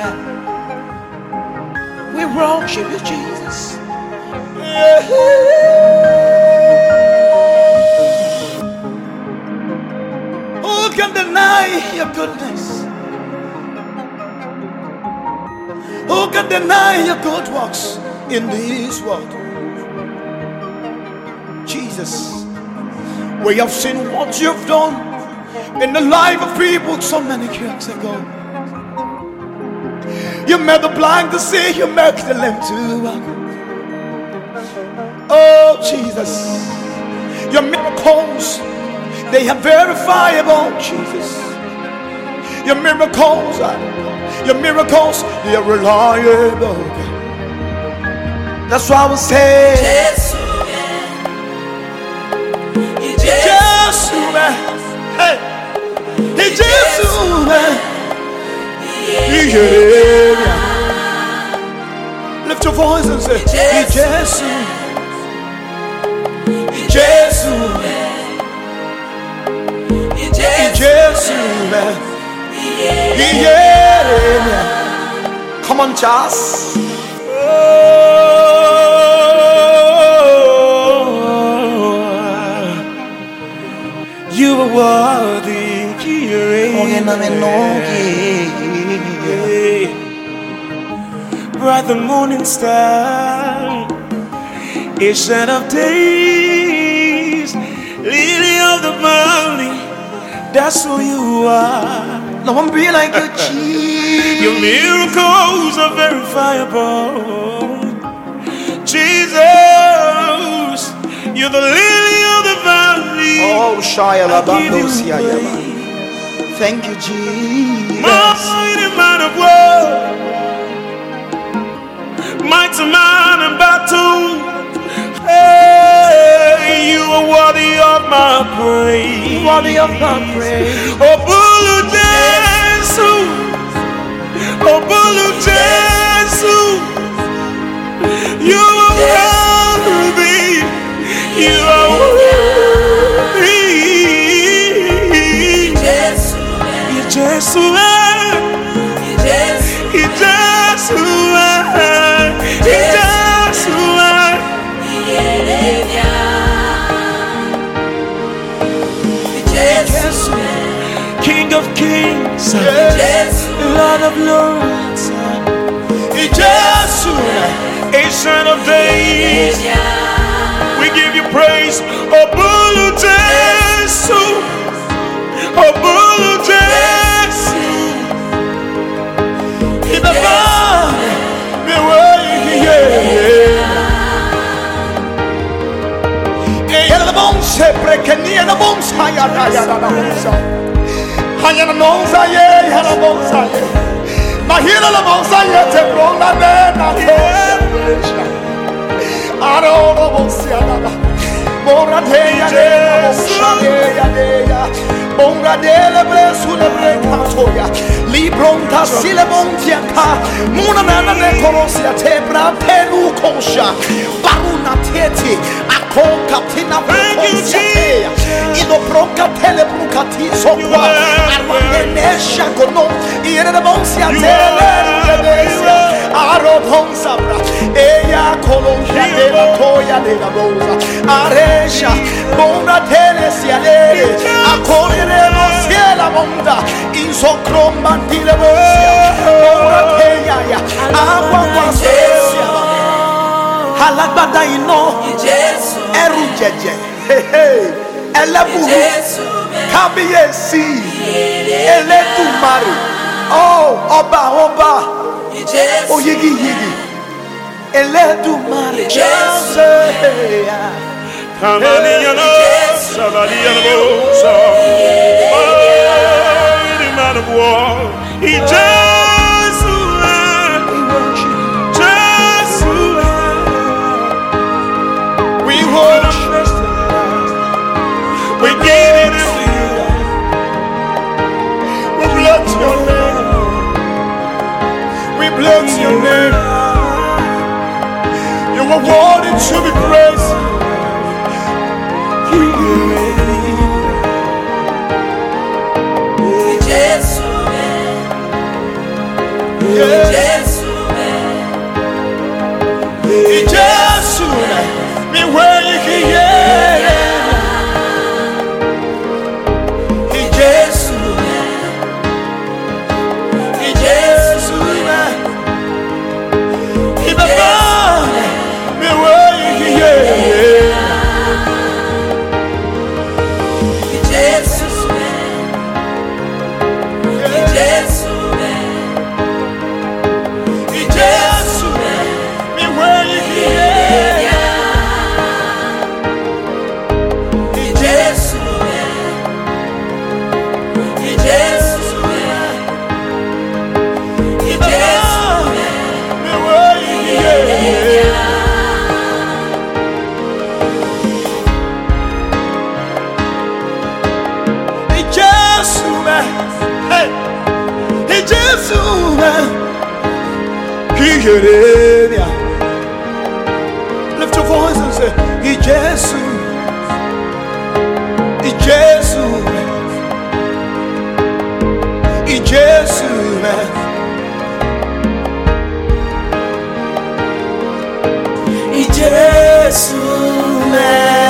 We worship you, Jesus. Who can deny your goodness? Who can deny your good works in this world? Jesus, we have seen what you've done in the life of people so many years ago. You made the blind to see, you make the lame to walk. Oh Jesus, your miracles, they are verifiable, Jesus. Your miracles, they are reliable. That's why I will say, Jesus, hey, Jesus, lift your voice and say, Jesus, Jesus, Jesus. Come on, Charles. You are worthy. Bright the morning star, ancient of days, lily of the valley. That's who you are. No one be like you, Jesus. Your miracles are verifiable. Jesus, you're the lily of the valley. Oh, Shia Labandos. Thank you, Jesus. Mighty man of war, mighty man in battle. Hey, you are worthy of my praise. Worthy of my praise. Oh, Bulu Jesus. Oh, Bulu Jesus. You are worthy. You are worthy. Jesus. King of kings, Lord of lords, Ancient of days, we give you praise. Obulu Jesu, Obulu Jesu, in the valley, the way, the bones, Brekenia, the bones, Hayana Monza, Hanamonza, Mahila la Monza, Tebrona, Aro Monsiana, Moratea, Monga delle Bresule Brecatoya, Libronta Silebontiaka, Munana de Corosia, Tebra, Pelu Kosha, Baruna Teti, Akonka Tina Brocosia, Ido Broca Telebrucati Sokwa, Armanesha Gono, Irenabonsia Telebesia, Aro Ponsabra, Eya Colonia de la Toya de la Rosa, Aresha, Mona Telesia, Acorremo Ciela Monda, Insocroma Tilevosia, Mona Teya, Agua Guasesia, Halagbada ino, Erujeje, Elaburu, Kabiyesi, Eletumare, oh, Oba, Oyigi Yigi, Eletumare, Kamaniano, Savaliano, mighty man of war, we worship, we give it to you, we bless your name, we bless your name, you are worthy to be praised. Lift your voice and say, Jesus, Jesus, Jesus,